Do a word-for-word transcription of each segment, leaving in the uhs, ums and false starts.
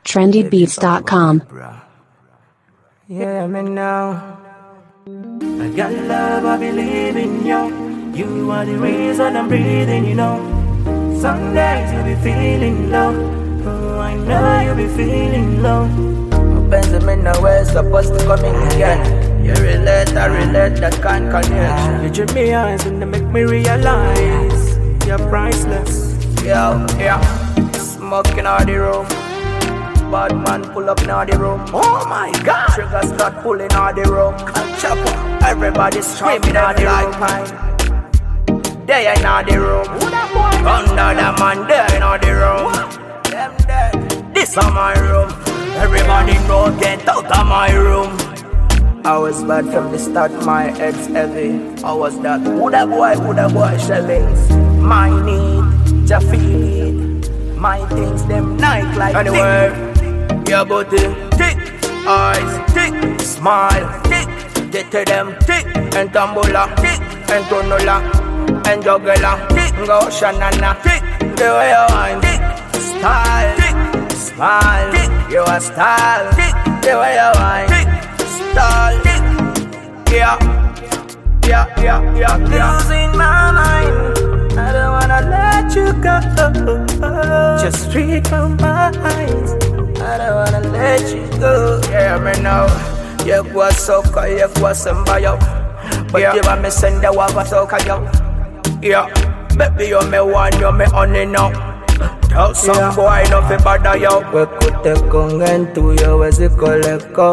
trendy beats dot com. Yeah, me now. I got love, I believe in you. You are the reason I'm breathing, you know. Some days you'll be feeling low. Oh, I know you'll be feeling low. Benjamin, now we're supposed to come in again. You relate, I relate, that can't connect. You dream me eyes and they make me realize you're priceless. Yeah, yeah. Smoking all the room. Bad man pull up in all the room. Oh my God. Trigger start pulling all the room. Chopper. Everybody screaming all the room. They in all the room. Under the man, they in all the room. Them dead. This is my room. Everybody know, get out of my room. I was bad from the start, my head's heavy. I was that Woulda boy, Woulda boy shellings. My need, ja feel it. My things, them night like anywhere. Your booty, tick, eyes, tick, smile, tick. Get to them, tick, and tambola, tick, and tonola, and juggler, tick, go shanana, tick. The way you wind, tick, style, tick, smile, tick. You a style, tick, the way you wind, tick, style, tick. Yeah, yeah, yeah, yeah, yeah. Losing my mind, I don't wanna let you go. Just read from my eyes, I don't wanna let you go. Yeah, me know. You go soca, you go somebody. But yeah, you want me send the water soca, yo. Yeah, baby, you me want, you me honey now. Tell some yeah. Boy, no fi bother yo. We could take on and to you as a collector.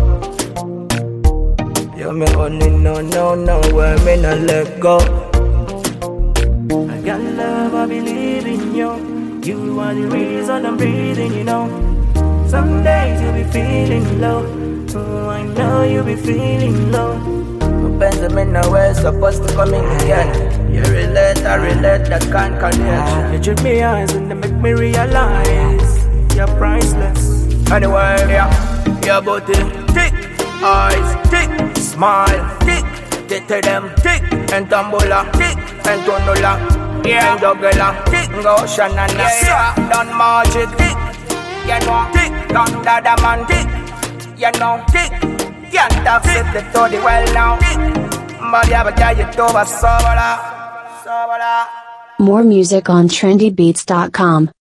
You me honey, no, no, no, where me no let go. I got love, I believe in you. You are the reason I'm breathing, you know. Some days you'll be feeling low. Oh, I know you'll be feeling low. Benjamin, now we're supposed to come in again. You relate, I relate, that can't connect. You treat me eyes and they make me realize you're priceless. Anyway, yeah, your booty, tick, eyes, tick, smile, tick. Get to them, tick, and tambola, tick, and tonola, yeah, and juggler, tick, go shanana, yeah, yeah. Done magic, tick, you know, tick, done dada man, tick, you know, tick, can't have set the to the well now, tick, but you have a guy you over, so More music on trendy beats dot com.